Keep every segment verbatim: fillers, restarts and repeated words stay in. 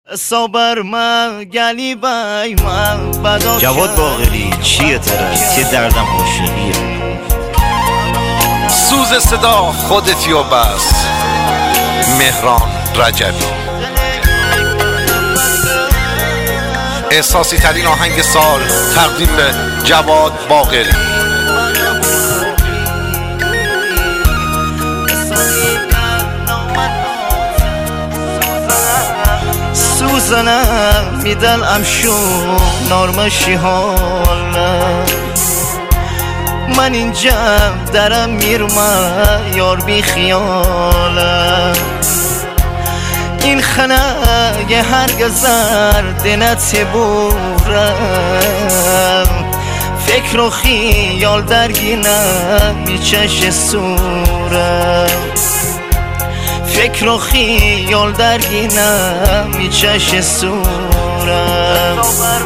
صبر من گلی بای من بدا جواد باقری چیه تره چه دردم عاشقیه سوز صدا خودتی و بس. مهران رجبی. احساسی ترین آهنگ سال تقدیم به جواد باقری. سوزنم میدل امشو نارمشی حالم من اینجا درم میرم یار بی خیالم این خنه یه هرگزر دنت بورم فکر و خیال درگینم میچش سورم فکر و خیال درگینم میچش سورم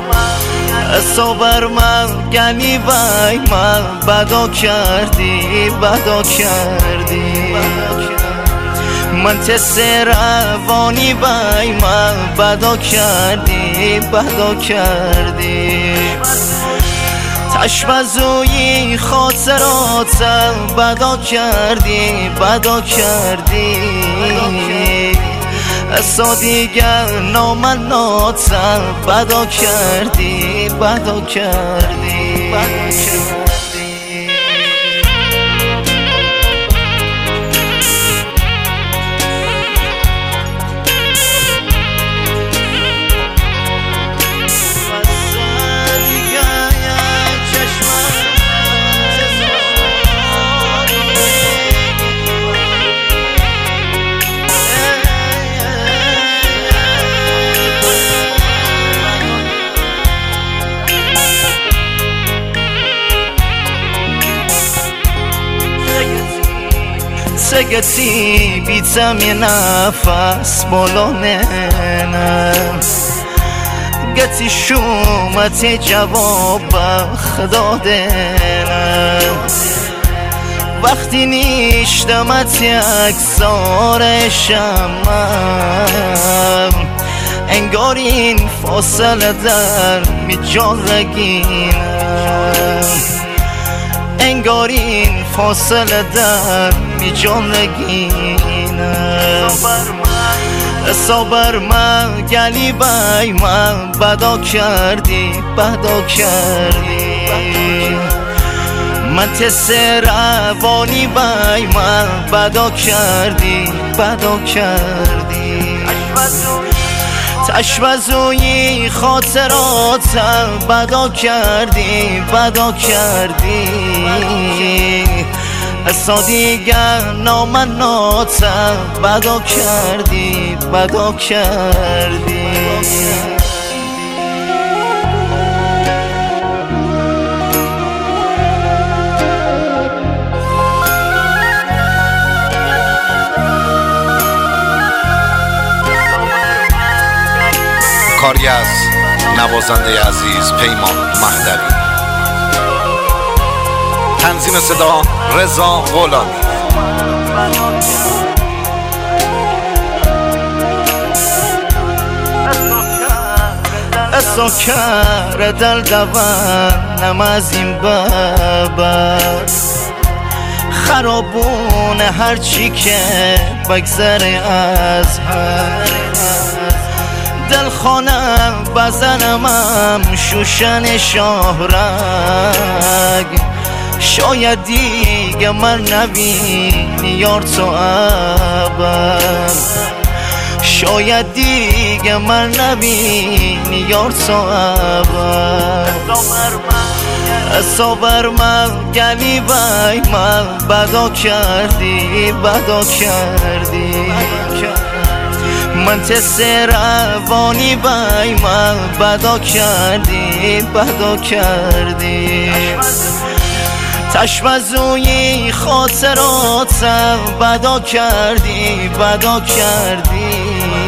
صبر من گلی بای من بدا کردی بدا کردی من تست روانی بای من بدا کردی بدا کردی تشبزوی خاطراتم بدا کردی بدا کردی اصلا دیگر نامناتم بدا کردی بدا کردی بدا کردی سگتی بیتم یه نفس بالا ننم گتی شومت جواب خدا دنم وقتی نیشتمت اکسار شمم انگار این فاصله در میجان رگینم انگار این فاصله در میجان رگینم صبر من گلی بای من بدا کردی بدا کردی من تست روانی بای من بدا کردی بدا کردی تشبزوی خاطراتم بدا کردی بدا کردی اصلا دیگر نامناتم بدا کردی بدا کردی کاری از نوازنده عزیز پیمان مهدوی. تنظیم صدا رضا غلامی. اسو کر دل دوان نمازیم بابر خرابون هرچی که بگذره از هر دل خانم بزنمم شوشن شاهرگ شاید دیگه من نبینی یار تو ابد شاید دیگه من نبینی یار تو ابد صبر من گلی بای من بدا کردی بدا کردی من تست روانی بای من بدا کردی بدا کردی تشبزوی خاطراتم بدا کردی بدا کردی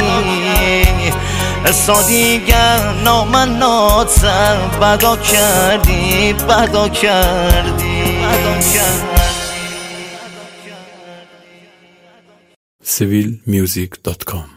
اصلا دیگر نامناتم بدا کردی بدا کردی سیویل میوزیک دات کام